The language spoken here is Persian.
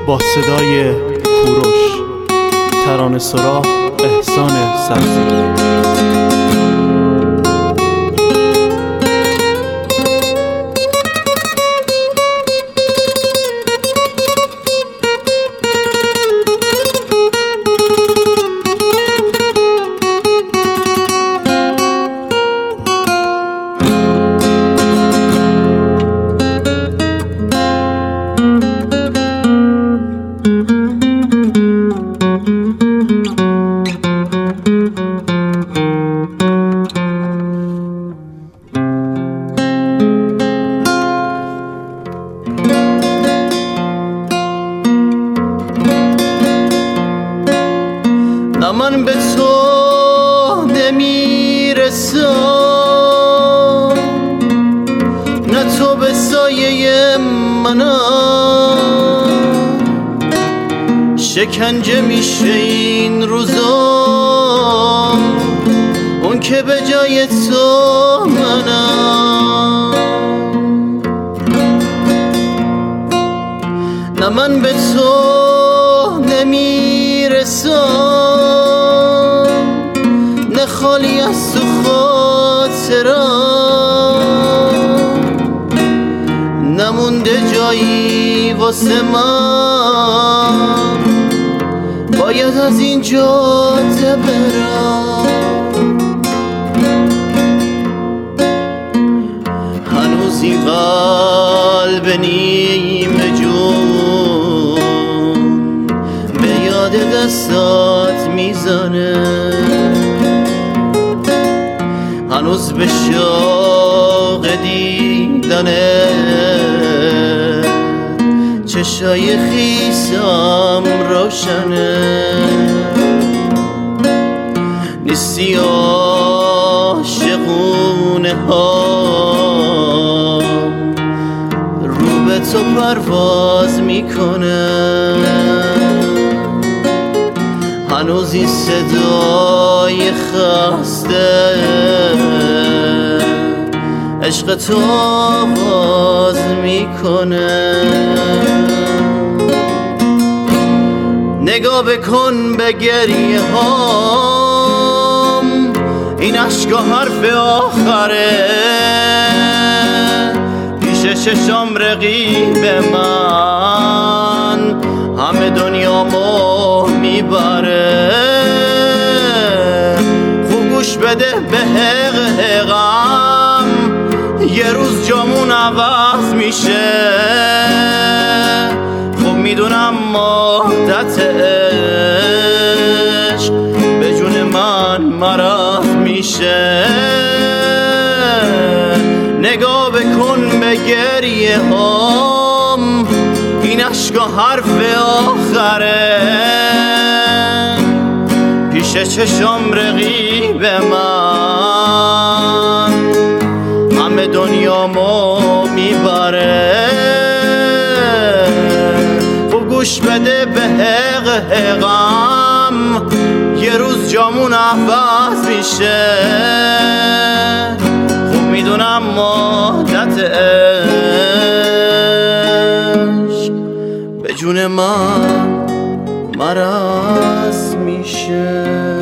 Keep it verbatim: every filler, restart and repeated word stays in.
با صدای کوروش، ترانه سرا احسان سبزی. نه من به تو نمیرسم، نه تو به سایه منم. شکنجه میشه این روزا، اون که به جای تو منم. نه من به تو نمیرسم، نه خالی از تو خاطرم، نمونده جایی واسه من، باید از این جاده برم. هنوز این قلب نیمه جون به یاد دستات میزنه، هنوز به شوق دیدنه چشای خیسم روشنه. نیستی عاشقونه ها رو به تو پرواز میکنه، هنوز این صدای خسته عشق تو آواز میکنه. نگاه بکن به گریه هام، این عشقا حرف آخره، پیش چشم رقیب من همه دنیامو میبره. خوب گوش بده به حق حقم، یه روز جامون عوض میشه. خوب میدونم مدت عشق به جون من مرض میشه. نگاه بکن به گریه هام، این عشقا حرف آخره، پیش چشم رقیب من همه دنیامو میبره. خوب گوش بده به حق حقم، یه روز جامون عوض میشه. خوب میدونم مدت عشق به جون من مرض میشه.